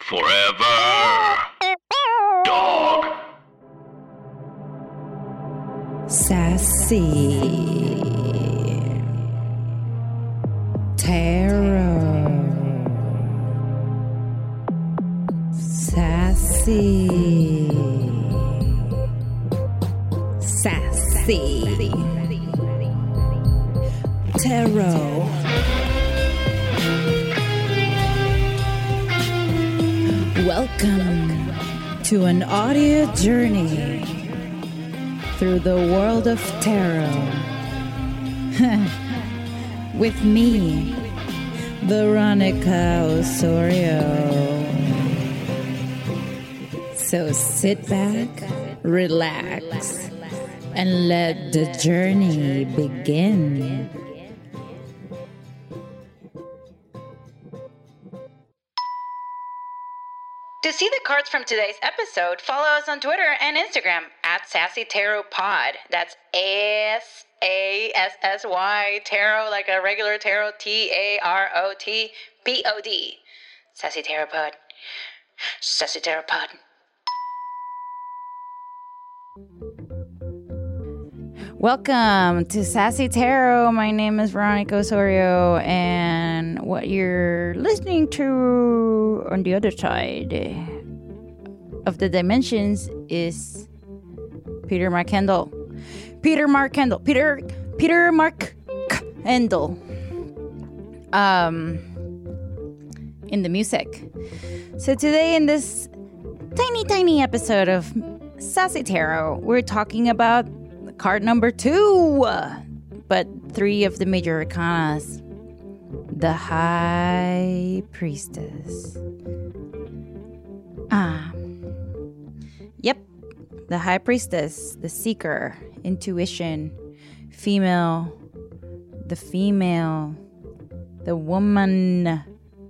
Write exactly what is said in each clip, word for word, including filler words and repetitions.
Forever. Dog. Sassy. Tarot. Sassy. Sassy. Tarot. Welcome to an audio journey through the world of tarot with me, Veronica Osorio. So sit back, relax, and let the journey begin. To see the cards from today's episode, follow us on Twitter and Instagram at Sassy Tarot Pod. That's S A S S Y Tarot, like a regular tarot, T A R O T P O D. Sassy Tarot Pod. Sassy Tarot Pod. Welcome to Sassy Tarot. My name is Veronica Osorio, and what you're listening to on the other side of the dimensions is Peter Mark Kendall. Peter Mark Kendall. Peter Peter Mark Kendall. Um, in the music. So today in this tiny, tiny episode of Sassy Tarot, we're talking about card number two, but three of the major arcanas. The High Priestess. Ah. Yep. The High Priestess, the Seeker, Intuition, Female, the Female, the Woman.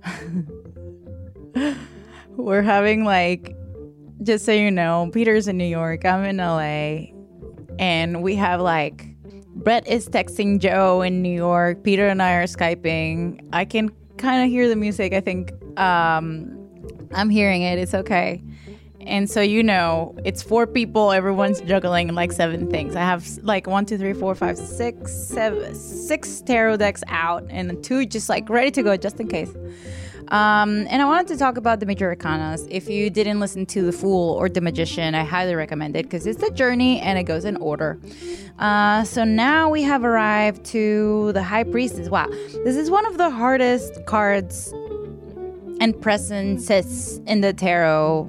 We're having like, just so you know, Peter's in New York, I'm in L A, and we have like, Brett is texting Joe in New York. Peter and I are Skyping. I can kind of hear the music. I think um, I'm hearing it. It's okay. And so, you know, it's four people. Everyone's juggling like seven things. I have like one, two, three, four, five, six, seven, six tarot decks out and two just like ready to go just in case. Um, and I wanted to talk about the major arcanas. If you didn't listen to The Fool or The Magician, I highly recommend it because it's a journey and it goes in order. Uh, so now we have arrived to the High Priestess. Wow, this is one of the hardest cards and presences in the tarot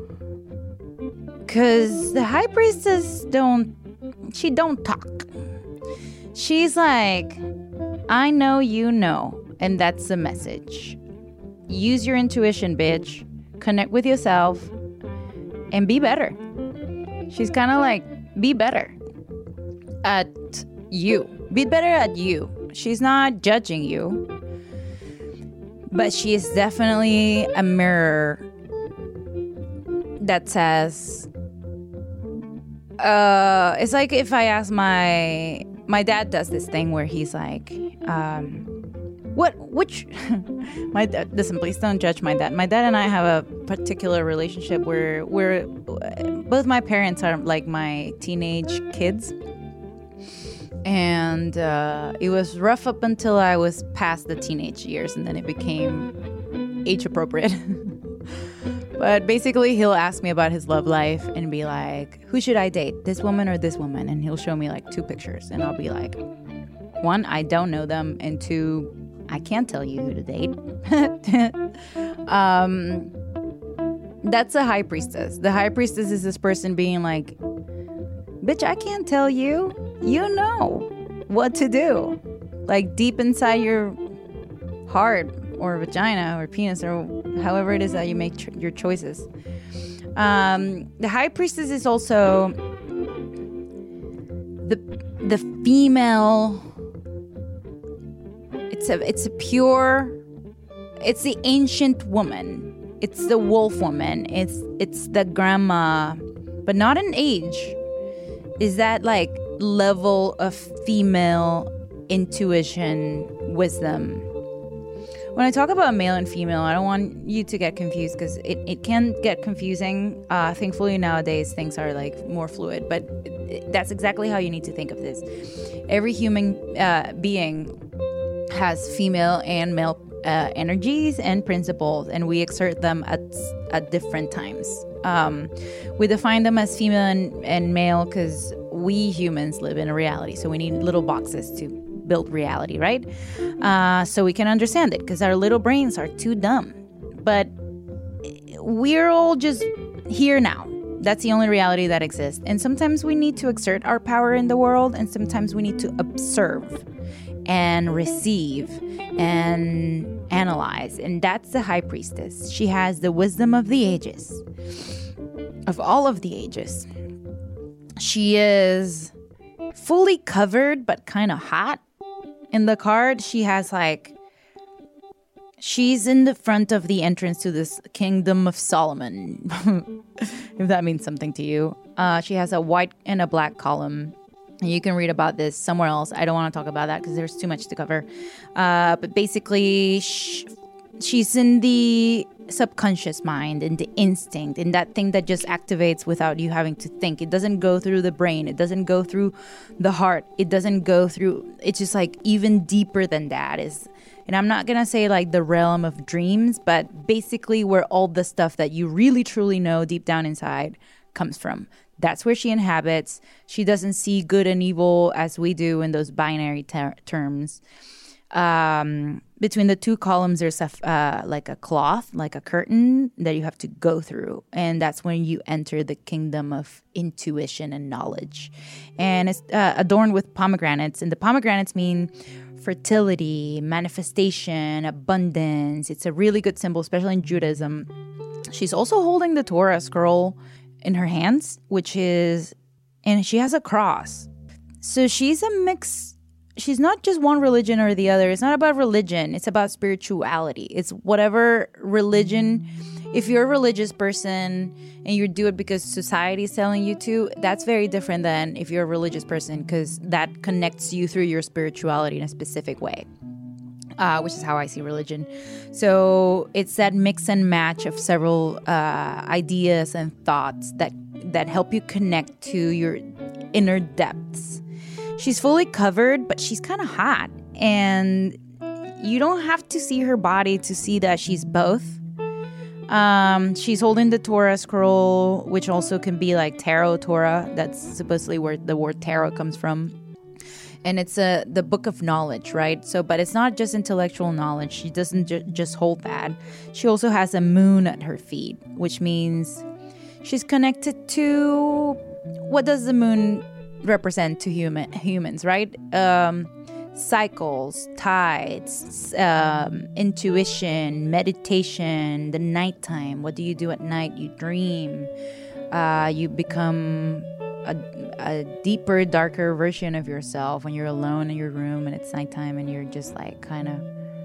because the High Priestess don't, she don't talk. She's like, I know you know, and that's the message. Use your intuition, bitch. Connect with yourself and be better. She's kind of like, be better at you. Be better at you. She's not judging you, but she is definitely a mirror that says, uh, it's like if I ask my, my dad does this thing where he's like, um, What, which, my dad, listen, please don't judge my dad. My dad and I have a particular relationship where we're, both my parents are like my teenage kids. And uh, it was rough up until I was past the teenage years, and then it became age appropriate. But basically, he'll ask me about his love life and be like, who should I date, this woman or this woman? And he'll show me like two pictures, and I'll be like, one, I don't know them, and two, I can't tell you who to date. um, that's a High Priestess. The High Priestess is this person being like, bitch, I can't tell you. You know what to do. Like deep inside your heart or vagina or penis or however it is that you make tr- your choices. Um, the High Priestess is also the the female. It's a it's a pure. It's the ancient woman. It's the wolf woman. It's it's the grandma, but not in age. Is that like level of female intuition, wisdom, when I talk about male and female, I don't want you to get confused because it, it can get confusing. Uh, thankfully, nowadays, things are like more fluid, but that's exactly how you need to think of this. Every human uh, being has female and male uh, energies and principles, and we exert them at, at different times. Um, we define them as female and, and male because we humans live in a reality, so we need little boxes to build reality, right? Uh, so we can understand it because our little brains are too dumb. But we're all just here now. That's the only reality that exists. And sometimes we need to exert our power in the world, and sometimes we need to observe and receive and analyze. And that's the high priestess. She has the wisdom of the ages, of all of the ages. She is fully covered, but kind of hot. In the card, she has like, she's in the front of the entrance to this kingdom of Solomon, if that means something to you. Uh, she has a white and a black column. And you can read about this somewhere else. I don't want to talk about that because there's too much to cover. Uh, but basically, sh- she's in the subconscious mind, in the instinct, in that thing that just activates without you having to think. It doesn't go through the brain. It doesn't go through the heart. It doesn't go through, it's just like even deeper than that is. And I'm not going to say like the realm of dreams, but basically where all the stuff that you really truly know deep down inside comes from. That's where she inhabits. She doesn't see good and evil as we do in those binary ter- terms. Um, between the two columns, there's a, uh, like a cloth, like a curtain that you have to go through. And that's when you enter the kingdom of intuition and knowledge. And it's uh, adorned with pomegranates. And the pomegranates mean fertility, manifestation, abundance. It's a really good symbol, especially in Judaism. She's also holding the Torah scroll in her hands, which is, and she has a cross. So she's a mix. She's not just one religion or the other. It's not about religion. It's about spirituality. It's whatever religion. If you're a religious person and you do it because society is telling you to, that's very different than if you're a religious person because that connects you through your spirituality in a specific way. Uh, which is how I see religion. So it's that mix and match of several uh, ideas and thoughts that that help you connect to your inner depths. She's fully covered, but she's kind of hot. And you don't have to see her body to see that she's both. Um, she's holding the Torah scroll, which also can be like tarot Torah. That's supposedly where the word tarot comes from. And it's a, the book of knowledge, right? So, but it's not just intellectual knowledge. She doesn't ju- just hold that. She also has a moon at her feet, which means she's connected to, what does the moon represent to human humans, right? Um, cycles, tides, um, intuition, meditation, the nighttime. What do you do at night? You dream. Uh, you become A, a deeper, darker version of yourself when you're alone in your room and it's nighttime and you're just like kind of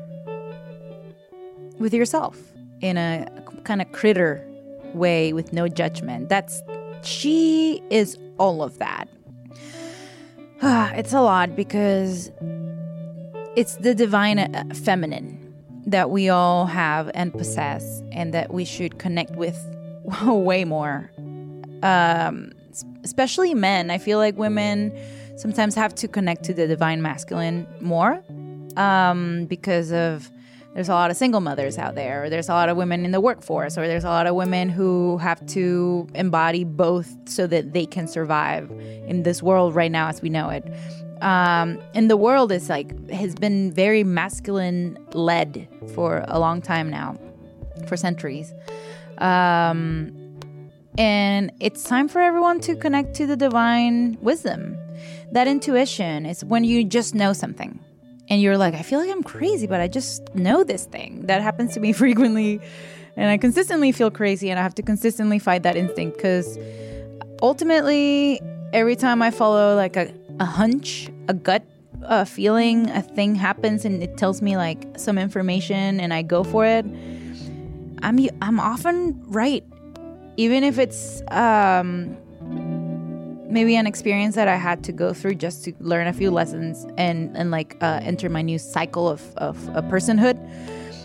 with yourself in a kind of critter way with no judgment. That's, she is all of that. It's a lot because it's the divine uh, feminine that we all have and possess and that we should connect with way more. Um, especially men. I feel like women sometimes have to connect to the divine masculine more um, because of there's a lot of single mothers out there, or there's a lot of women in the workforce, or there's a lot of women who have to embody both so that they can survive in this world right now as we know it. Um, and the world is like has been very masculine led for a long time now, for centuries. Um, And it's time for everyone to connect to the divine wisdom. That intuition is when you just know something. And you're like, I feel like I'm crazy, but I just know this thing. That happens to me frequently. And I consistently feel crazy and I have to consistently fight that instinct. Because ultimately, every time I follow like a, a hunch, a gut uh, feeling, a thing happens and it tells me like some information and I go for it, I'm I'm often right. Even if it's um, maybe an experience that I had to go through just to learn a few lessons and, and like uh, enter my new cycle of, of, of personhood.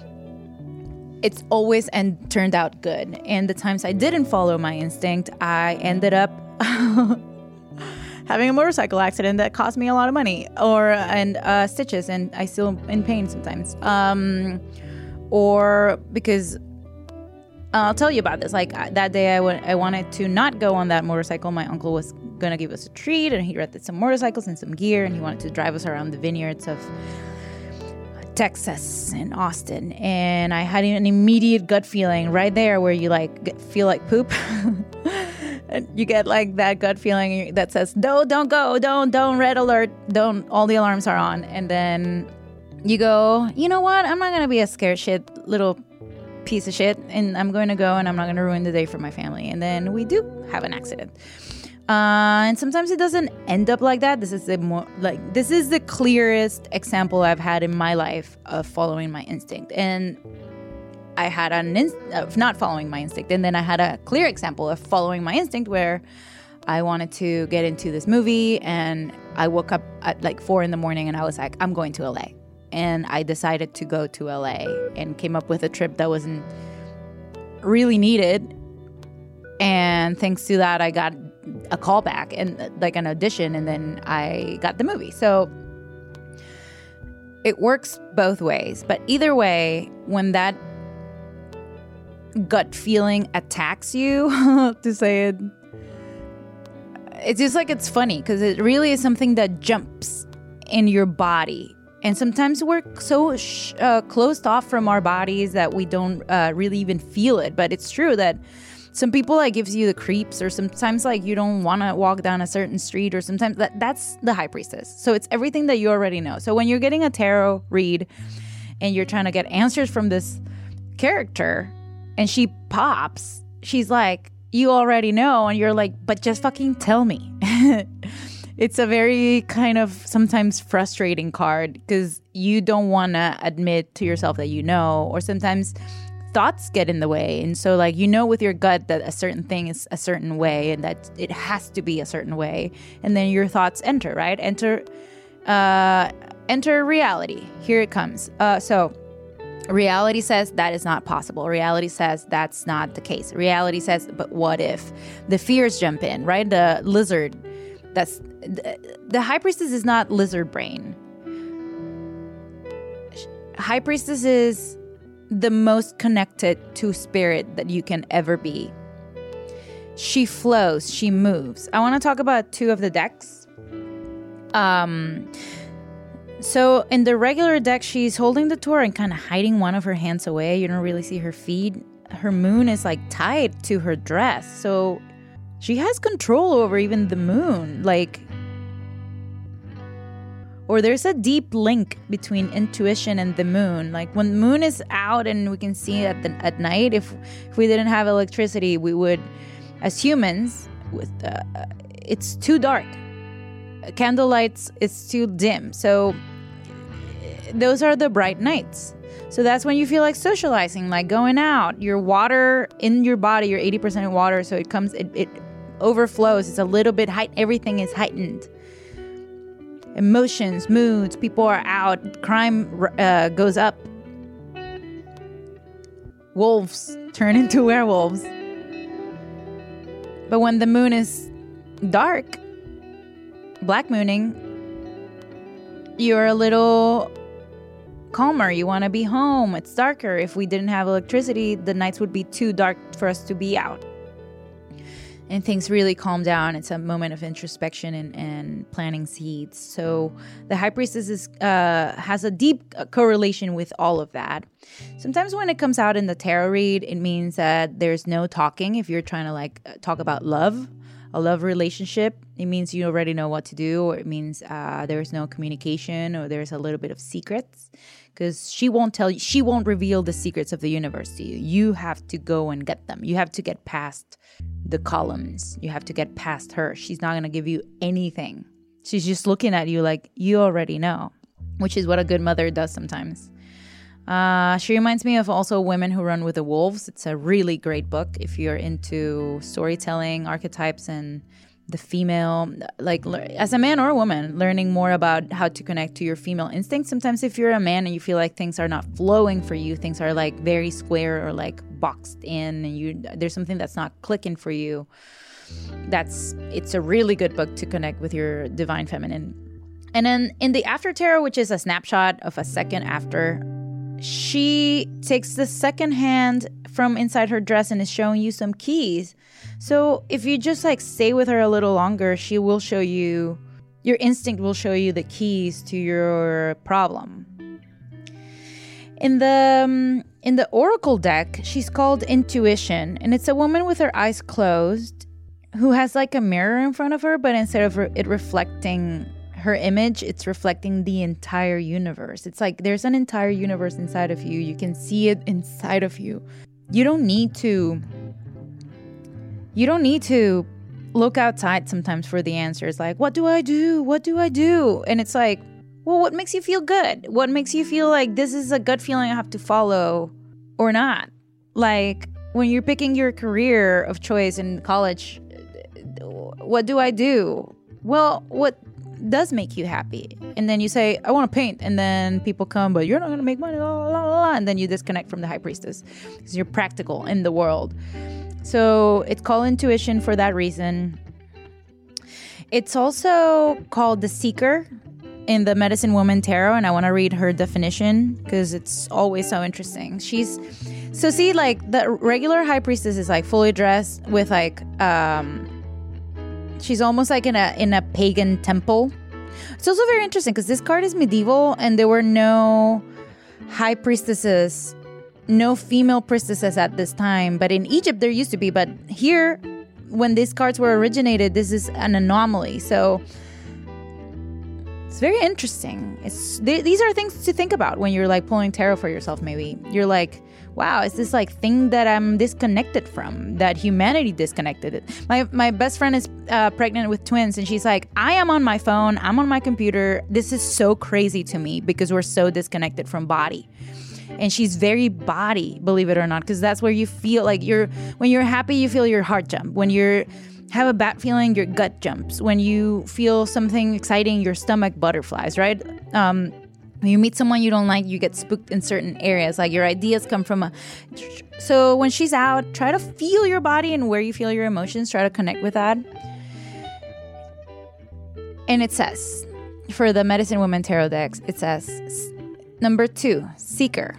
it's always and turned out good. And the times I didn't follow my instinct, I ended up having a motorcycle accident that cost me a lot of money, or and uh, stitches, and I still in pain sometimes. Um, or because I'll tell you about this. Like that day, I, w- I wanted to not go on that motorcycle. My uncle was gonna give us a treat, and he rented some motorcycles and some gear, and he wanted to drive us around the vineyards of Texas and Austin. And I had an immediate gut feeling right there where you like get, feel like poop. And you get like that gut feeling that says, no, don't go, don't, don't, red alert, don't, all the alarms are on. And then you go, you know what, I'm not going to be a scared shit little piece of shit, and I'm going to go and I'm not going to ruin the day for my family. And then we do have an accident. Uh, and sometimes it doesn't end up like that. This is the more like, this is the clearest example I've had in my life of following my instinct. And I had an inst- of not following my instinct, and then I had a clear example of following my instinct where I wanted to get into this movie, and I woke up at like four in the morning, and I was like, I'm going to L A, and I decided to go to L A and came up with a trip that wasn't really needed, and thanks to that, I got a call back and like an audition, and then I got the movie. So it works both ways, but either way, when that gut feeling attacks you, to say it, it's just like, it's funny because it really is something that jumps in your body. And sometimes we're so sh- uh, closed off from our bodies that we don't uh, really even feel it. But it's true that some people, like, gives you the creeps, or sometimes like you don't want to walk down a certain street, or sometimes that that's the high priestess. So it's everything that you already know. So when you're getting a tarot read and you're trying to get answers from this character, and she pops, she's like, you already know. And you're like, but just fucking tell me. It's a very kind of sometimes frustrating card because you don't want to admit to yourself that you know, or sometimes thoughts get in the way. And so like, you know, with your gut that a certain thing is a certain way and that it has to be a certain way. And then your thoughts enter, right? Enter, uh, enter reality. Here it comes. Uh, so reality says that is not possible. Reality says that's not the case. Reality says, but what if? The fears jump in, right? The lizard, that's the, the high priestess is not lizard brain. High priestess is the most connected to spirit that you can ever be. She flows, she moves. I want to talk about two of the decks. Um, so in the regular deck, she's holding the Torah and kind of hiding one of her hands away. You don't really see her feet. Her moon is like tied to her dress. So she has control over even the moon. Like, or there's a deep link between intuition and the moon. Like when the moon is out and we can see it at, the, at night, if, if we didn't have electricity, we would, as humans, with uh, it's too dark. Candlelights, it's too dim. So those are the bright nights. So that's when you feel like socializing, like going out. Your water in your body, you're eighty percent water, so it comes, it, it overflows. It's a little bit height. Everything is heightened. Emotions, moods, people are out. Crime uh, goes up. Wolves turn into werewolves. But when the moon is dark, black mooning, you're a little calmer. You want to be home. It's darker. If we didn't have electricity, the nights would be too dark for us to be out. And things really calm down. It's a moment of introspection and, and planting seeds. So the high priestess is, uh, has a deep correlation with all of that. Sometimes when it comes out in the tarot read, it means that there's no talking. If you're trying to like talk about love, a love relationship, it means you already know what to do, or it means uh, there's no communication, or there's a little bit of secrets, because she won't tell you, she won't reveal the secrets of the universe to you. You have to go and get them. You have to get past the columns. You have to get past her. She's not going to give you anything. She's just looking at you like you already know, which is what a good mother does sometimes. Uh, she reminds me of also Women Who Run with the Wolves. It's a really great book if you're into storytelling, archetypes, and the female, like as a man or a woman, learning more about how to connect to your female instincts. Sometimes if you're a man and you feel like things are not flowing for you, things are like very square or like boxed in, and you there's something that's not clicking for you, that's it's a really good book to connect with your divine feminine. And then in the After Tarot, which is a snapshot of a second after, she takes the second hand from inside her dress and is showing you some keys. So if you just like stay with her a little longer, she will show you, your instinct will show you the keys to your problem. In the um, in the Oracle deck, she's called Intuition, and it's a woman with her eyes closed who has like a mirror in front of her, but instead of it reflecting her image, it's reflecting the entire universe. It's like there's an entire universe inside of you. You can see it inside of you. You don't need to you don't need to look outside sometimes for the answers. Like, what do I do? What do I do? And it's like, well, what makes you feel good? What makes you feel like this is a gut feeling I have to follow or not? Like when you're picking your career of choice in college, what do I do? Well, what does make you happy? And then you say, I want to paint. And then people come, but you're not going to make money. La, la, la, la. And then you disconnect from the high priestess because you're practical in the world. So it's called Intuition for that reason. It's also called the Seeker in the Medicine Woman Tarot. And I want to read her definition because it's always so interesting. She's, so see, like the regular high priestess is like fully dressed with like, um, she's almost like in a in a pagan temple. It's also very interesting because this card is medieval and there were no high priestesses, no female priestesses at this time. But in Egypt there used to be. But here, when these cards were originated, this is an anomaly. So it's very interesting. It's th- these are things to think about when you're like pulling tarot for yourself. Maybe you're like, wow, is this like thing that I'm disconnected from, that humanity disconnected it? My my best friend is uh, pregnant with twins, and she's like, I am on my phone, I'm on my computer. This is so crazy to me because we're so disconnected from body. And she's very body, believe it or not, because that's where you feel like you're, when you're happy, you feel your heart jump. When you're have a bad feeling, your gut jumps. When you feel something exciting, your stomach butterflies, right? Um, When you meet someone you don't like, you get spooked in certain areas. Like your ideas come from a... So when she's out, try to feel your body and where you feel your emotions. Try to connect with that. And it says, for the Medicine Woman Tarot decks, it says, number two, Seeker.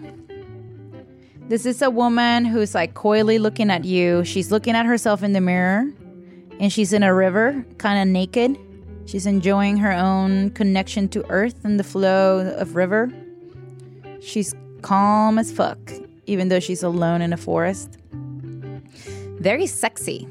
This is a woman who's like coyly looking at you. She's looking at herself in the mirror. And she's in a river, kind of naked. She's enjoying her own connection to earth and the flow of river. She's calm as fuck, even though she's alone in a forest. Very sexy.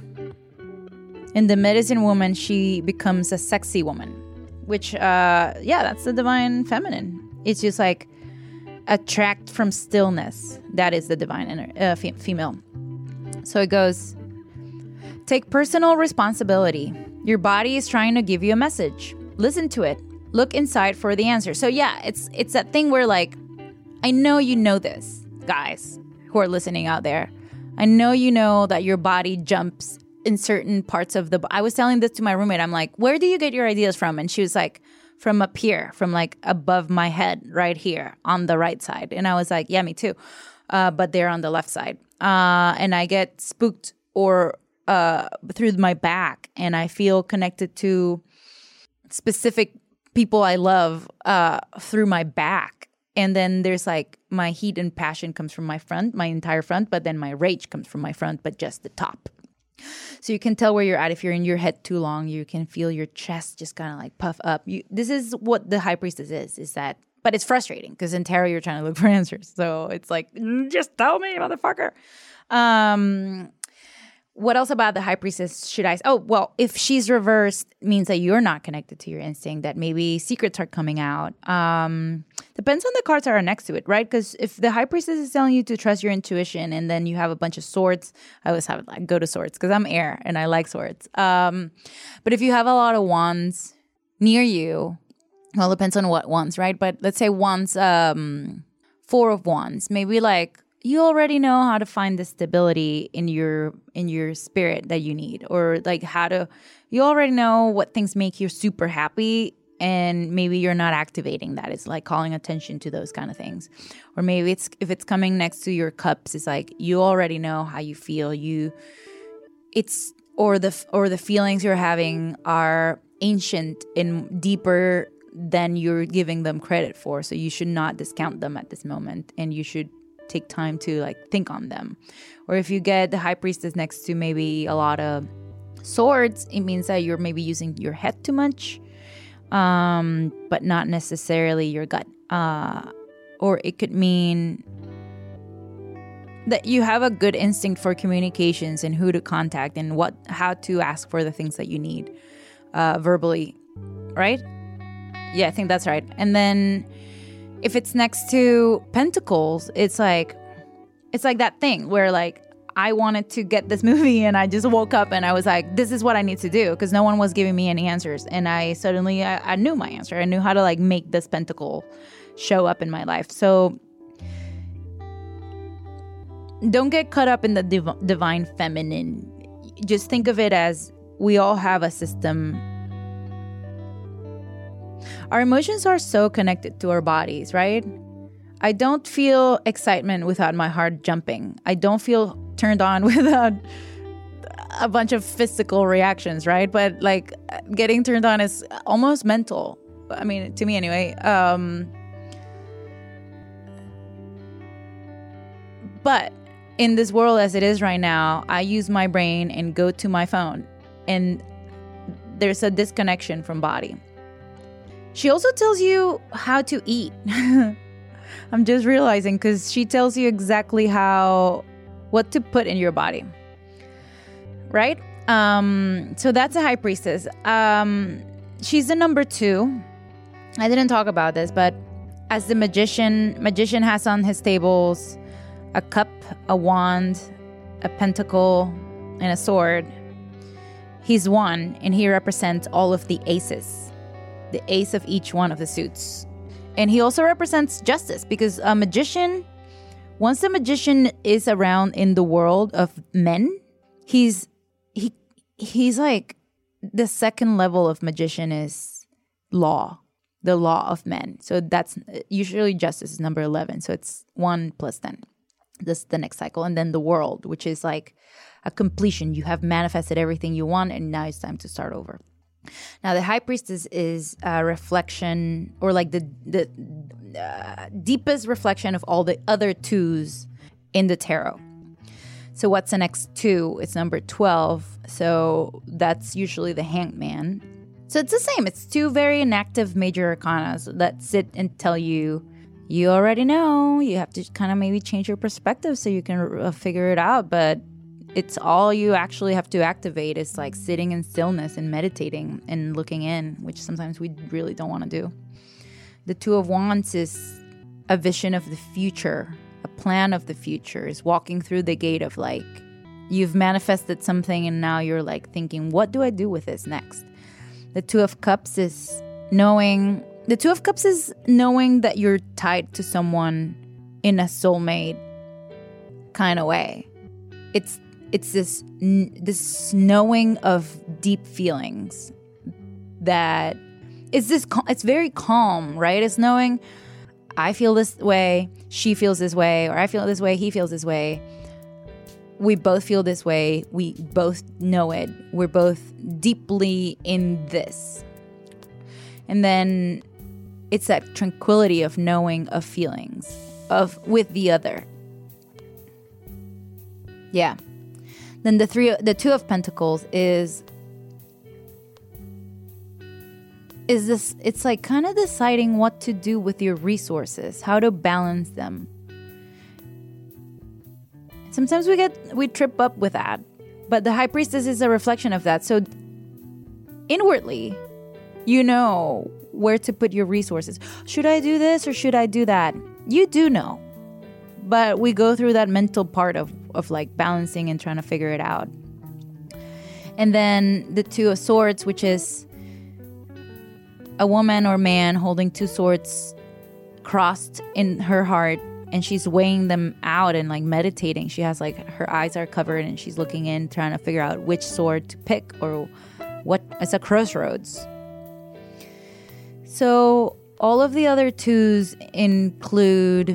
In the Medicine Woman, she becomes a sexy woman, which, uh, yeah, that's the divine feminine. It's just like attract from stillness. That is the divine inner, uh, f- female. So it goes, take personal responsibility. Your body is trying to give you a message. Listen to it. Look inside for the answer. So yeah, it's it's that thing where like, I know you know this, guys who are listening out there. I know you know that your body jumps in certain parts of the... I was telling this to my roommate. I'm like, where do you get your ideas from? And she was like, from up here, from like above my head, right here on the right side. And I was like, yeah, me too. Uh, but they're on the left side. Uh, and I get spooked or... Uh, through my back, and I feel connected to specific people I love uh, through my back. And then there's like my heat and passion comes from my front, my entire front, but then my rage comes from my front, but just the top. So you can tell where you're at. If you're in your head too long, you can feel your chest just kind of like puff up. You, this is what the high priestess is, is that, but it's frustrating because in tarot you're trying to look for answers. So it's like, just tell me, motherfucker. Um... What else about the high priestess should I... Oh, well, if she's reversed, means that you're not connected to your instinct, that maybe secrets are coming out. Um, depends on the cards that are next to it, right? Because if the high priestess is telling you to trust your intuition and then you have a bunch of swords, I always have like go to swords because I'm air and I like swords. Um, but if you have a lot of wands near you, well, it depends on what wands, right? But let's say wands, um, four of wands, maybe like you already know how to find the stability in your in your spirit that you need, or like how to you already know what things make you super happy, and maybe you're not activating that. It's like calling attention to those kind of things. Or maybe it's if it's coming next to your cups, it's like you already know how you feel. You it's or the or the feelings you're having are ancient and deeper than you're giving them credit for. So you should not discount them at this moment, and you should take time to like think on them. Or if you get the high priestess next to maybe a lot of swords, it means that you're maybe using your head too much, um, but not necessarily your gut. Uh, or it could mean that you have a good instinct for communications and who to contact and what how to ask for the things that you need uh, verbally, right? Yeah, I think that's right. And then if it's next to pentacles, it's like it's like that thing where like I wanted to get this movie and I just woke up and I was like, this is what I need to do, because no one was giving me any answers. And I suddenly I, I knew my answer. I knew how to like make this pentacle show up in my life. So don't get caught up in the div- divine feminine. Just think of it as we all have a system. Our emotions are so connected to our bodies, right? I don't feel excitement without my heart jumping. I don't feel turned on without a bunch of physical reactions, right? But like getting turned on is almost mental. I mean, to me anyway. Um, but in this world as it is right now, I use my brain and go to my phone, and there's a disconnection from body. She also tells you how to eat. I'm just realizing, because she tells you exactly how, what to put in your body, right? Um, so that's a high priestess. Um, she's the number two. I didn't talk about this, but as the magician, magician has on his tables a cup, a wand, a pentacle, and a sword. He's one, and he represents all of the aces. The ace of each one of the suits. And he also represents justice, because a magician, once a magician is around in the world of men, he's he he's like the second level of magician is law, the law of men. So that's usually justice is number eleven. So it's one plus ten. This the next cycle. And then the world, which is like a completion. You have manifested everything you want, and now it's time to start over. Now, the high priestess is a reflection, or like the the uh, deepest reflection of all the other twos in the tarot. So what's the next two? It's number twelve. So that's usually the Hanged Man. So it's the same. It's two very inactive major arcana that sit and tell you, you already know. You have to kind of maybe change your perspective so you can uh, figure it out. But it's all you actually have to activate is like sitting in stillness and meditating and looking in, which sometimes we really don't want to do. The Two of Wands is a vision of the future, a plan of the future, is walking through the gate of like, you've manifested something and now you're like thinking, what do I do with this next? The Two of Cups is knowing, the Two of Cups is knowing that you're tied to someone in a soulmate kind of way. It's It's this this knowing of deep feelings that it's this. It's very calm, right? It's knowing I feel this way, she feels this way, or I feel this way, he feels this way. We both feel this way. We both know it. We're both deeply in this. And then it's that tranquility of knowing of feelings of with the other. Yeah. Then the three, the Two of Pentacles is, is this, it's like kind of deciding what to do with your resources, how to balance them. Sometimes we get, we trip up with that, but the High Priestess is a reflection of that. So inwardly, you know where to put your resources. Should I do this or should I do that? You do know. But we go through that mental part of, of like balancing and trying to figure it out. And then the Two of Swords, which is a woman or man holding two swords crossed in her heart, and she's weighing them out and like meditating. She has like her eyes are covered and she's looking in, trying to figure out which sword to pick or what. It's a crossroads. So all of the other twos include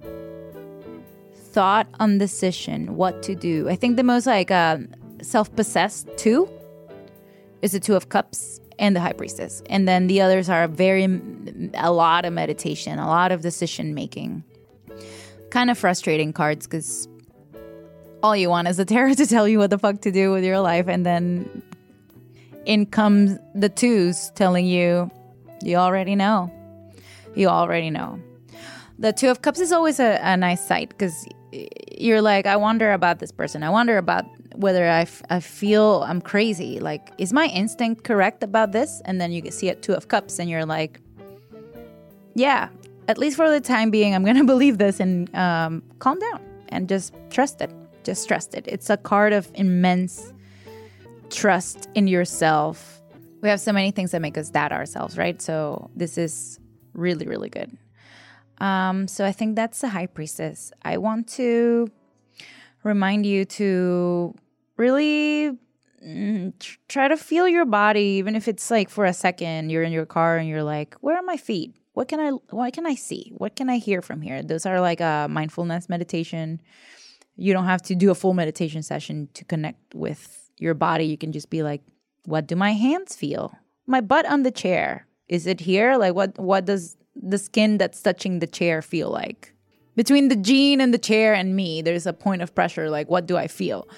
thought on decision, what to do. I think the most like uh, self-possessed two is the Two of Cups and the High Priestess. And then the others are very, a lot of meditation, a lot of decision making. Kind of frustrating cards because all you want is the tarot to tell you what the fuck to do with your life. And then in comes the twos telling you, you already know. You already know. The Two of Cups is always a, a nice sight because you're like, I wonder about this person. I wonder about whether I, f- I feel I'm crazy. Like, is my instinct correct about this? And then you see it Two of Cups and you're like, yeah, at least for the time being, I'm going to believe this and um, calm down and just trust it. Just trust it. It's a card of immense trust in yourself. We have so many things that make us doubt ourselves, right? So this is really, really good. Um, so I think that's the High Priestess. I want to remind you to really mm, tr- try to feel your body, even if it's like for a second, you're in your car and you're like, where are my feet? What can I, what can I see? What can I hear from here? Those are like a mindfulness meditation. You don't have to do a full meditation session to connect with your body. You can just be like, what do my hands feel? My butt on the chair. Is it here? Like what, what does the skin that's touching the chair feel like? Between the jean and the chair and me, there's a point of pressure. Like, what do I feel?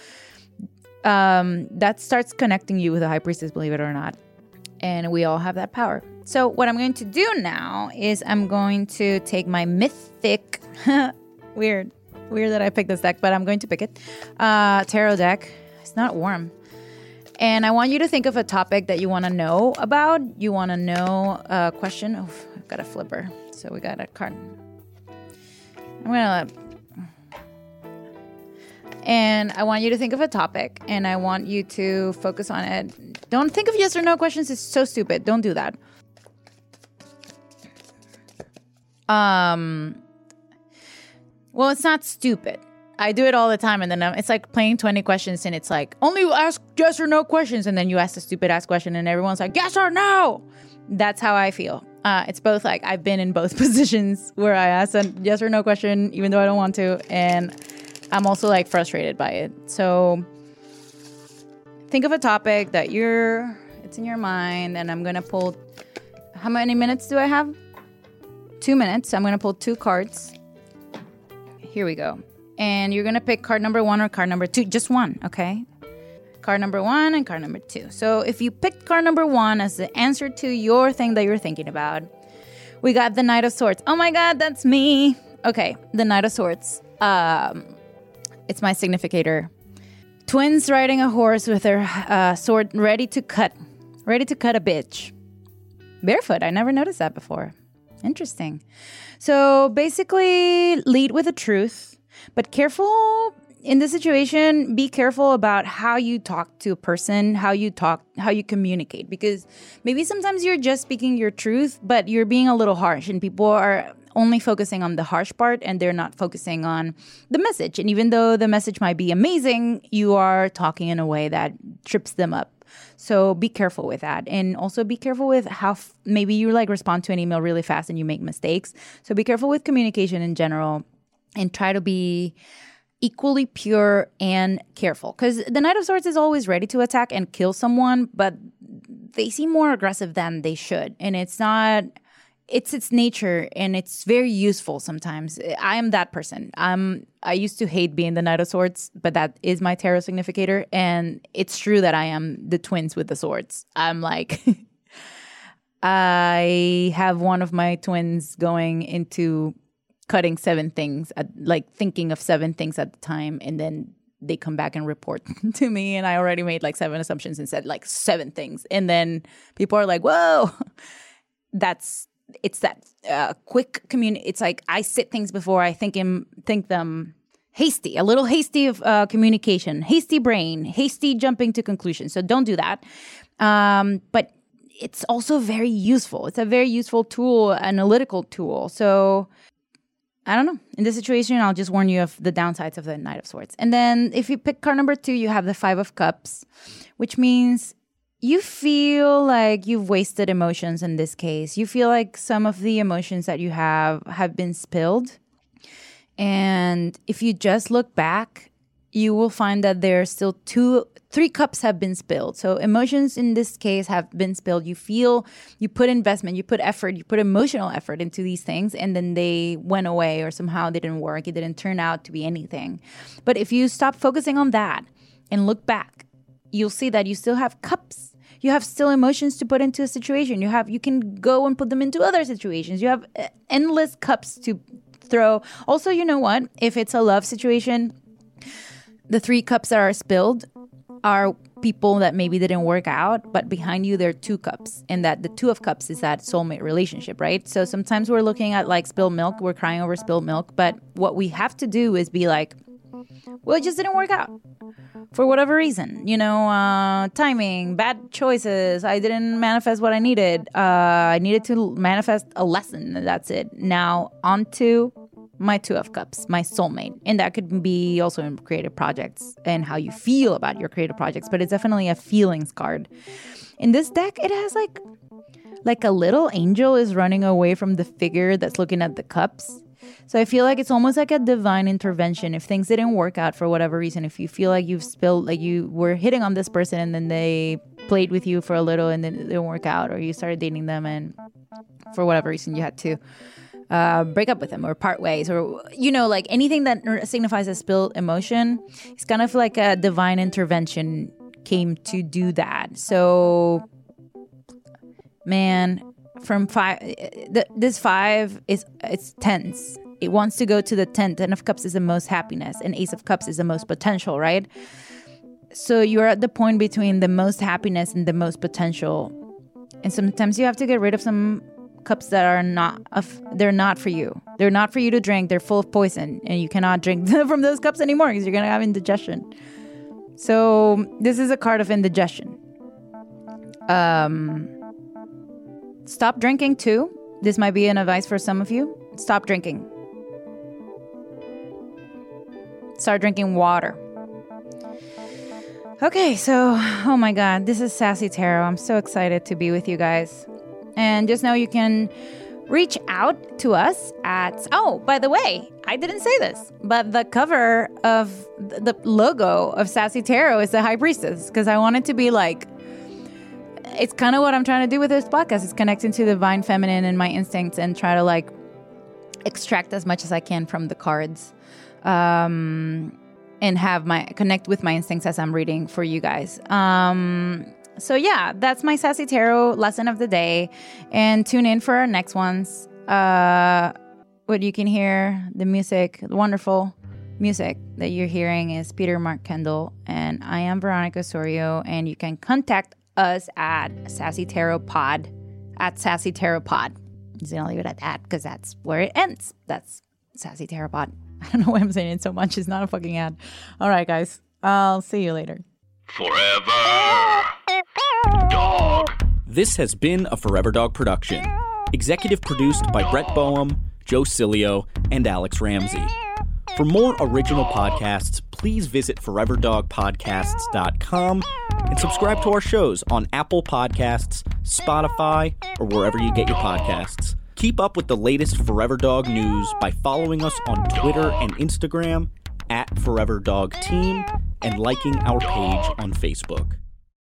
Um, that starts connecting you with the High Priestess, believe it or not. And we all have that power. So what I'm going to do now is I'm going to take my Mythic, weird, weird that I picked this deck, but I'm going to pick it, uh, tarot deck. It's not warm. And I want you to think of a topic that you want to know about. You want to know a question. Oh, I've got a flipper. So we got a card. I'm going to... And I want you to think of a topic. And I want you to focus on it. Don't think of yes or no questions. It's so stupid. Don't do that. Um. Well, it's not stupid. I do it all the time, and then I'm, it's like playing twenty questions, and it's like, only ask yes or no questions, and then you ask a stupid-ass question, and everyone's like, yes or no! That's how I feel. Uh, it's both like, I've been in both positions where I ask a yes or no question, even though I don't want to, and I'm also like frustrated by it. So think of a topic that you're, it's in your mind, and I'm going to pull, how many minutes do I have? Two minutes. I'm going to pull two cards. Here we go. And you're going to pick card number one or card number two. Just one, okay? Card number one and card number two. So if you picked card number one as the answer to your thing that you're thinking about, we got the Knight of Swords. Oh my God, that's me. Okay, the Knight of Swords. Um, it's my significator. Twins riding a horse with their uh, sword ready to cut. Ready to cut a bitch. Barefoot. I never noticed that before. Interesting. So basically, lead with the truth. But careful in this situation, be careful about how you talk to a person, how you talk, how you communicate. Because maybe sometimes you're just speaking your truth, but you're being a little harsh. And people are only focusing on the harsh part and they're not focusing on the message. And even though the message might be amazing, you are talking in a way that trips them up. So be careful with that. And also be careful with how f- maybe you like respond to an email really fast and you make mistakes. So be careful with communication in general. And try to be equally pure and careful. Because the Knight of Swords is always ready to attack and kill someone, but they seem more aggressive than they should. And it's not, it's its nature, and it's very useful sometimes. I am that person. I'm, I used to hate being the Knight of Swords, but that is my tarot significator. And it's true that I am the twins with the swords. I'm like, I have one of my twins going into cutting seven things, at, like thinking of seven things at the time, and then they come back and report to me, and I already made like seven assumptions and said like seven things, and then people are like, "Whoa!" That's it's that uh, quick commun. It's like I sit things before I think him think them. Hasty, a little hasty of uh, communication, hasty brain, hasty jumping to conclusions. So don't do that. Um, but it's also very useful. It's a very useful tool, analytical tool. So. I don't know. In this situation, I'll just warn you of the downsides of the Knight of Swords. And then if you pick card number two, you have the Five of Cups, which means you feel like you've wasted emotions in this case. You feel like some of the emotions that you have have been spilled. And if you just look back, you will find that there are still two, three cups have been spilled. So emotions in this case have been spilled. You feel, you put investment, you put effort, you put emotional effort into these things, and then they went away or somehow they didn't work. It didn't turn out to be anything. But if you stop focusing on that and look back, you'll see that you still have cups. You have still emotions to put into a situation. You have, you can go and put them into other situations. You have endless cups to throw. Also, you know what? If it's a love situation, the three cups that are spilled are people that maybe didn't work out, but behind you, there are two cups. And that the two of cups is that soulmate relationship, right? So sometimes we're looking at like spilled milk, we're crying over spilled milk. But what we have to do is be like, well, it just didn't work out for whatever reason. You know, uh, timing, bad choices. I didn't manifest what I needed. Uh, I needed to manifest a lesson. That's it. Now on to my Two of Cups, my soulmate. And that could be also in creative projects and how you feel about your creative projects. But it's definitely a feelings card. In this deck, it has like, like a little angel is running away from the figure that's looking at the cups. So I feel like it's almost like a divine intervention. If things didn't work out for whatever reason, if you feel like you've spilled, like you were hitting on this person and then they played with you for a little and then it didn't work out, or you started dating them and for whatever reason you had to uh, break up with them or part ways, or, you know, like anything that signifies a spilled emotion, it's kind of like a divine intervention came to do that. So, man, from five, th- this five is, it's tense. It wants to go to the ten. Ten of Cups is the most happiness, and Ace of Cups is the most potential, right? So you're at the point between the most happiness and the most potential. And sometimes you have to get rid of some cups that are not, of, they're not for you. They're not for you to drink. They're full of poison, and you cannot drink from those cups anymore because you're going to have indigestion. So this is a card of indigestion. Um, stop drinking too. This might be an advice for some of you. Stop drinking. Start drinking water. Okay, so, oh my God, this is Sassy Tarot. I'm so excited to be with you guys. And just know you can reach out to us at, oh, by the way, I didn't say this, but the cover of the logo of Sassy Tarot is the High Priestess, because I want it to be like, it's kind of what I'm trying to do with this podcast. It's connecting to the divine feminine and my instincts and try to like extract as much as I can from the cards. Um, and have my connect with my instincts as I'm reading for you guys. Um, so yeah, that's my Sassy Tarot lesson of the day. And tune in for our next ones. Uh, what you can hear, the music, the wonderful music that you're hearing is Peter Mark Kendall. And I am Veronica Osorio. And you can contact us at Sassy Tarot Pod, at Sassy Tarot Pod. I'm just going to leave it at that because that's where it ends. That's Sassy Tarot Pod. I don't know why I'm saying it so much. It's not a fucking ad. All right, guys. I'll see you later. Forever Dog. This has been a Forever Dog production. Executive produced by Brett Boehm, Joe Cilio, and Alex Ramsey. For more original podcasts, please visit forever dog podcasts dot com and subscribe to our shows on Apple Podcasts, Spotify, or wherever you get your podcasts. Keep up with the latest Forever Dog news by following us on Twitter and Instagram at Forever Dog Team and liking our page on Facebook.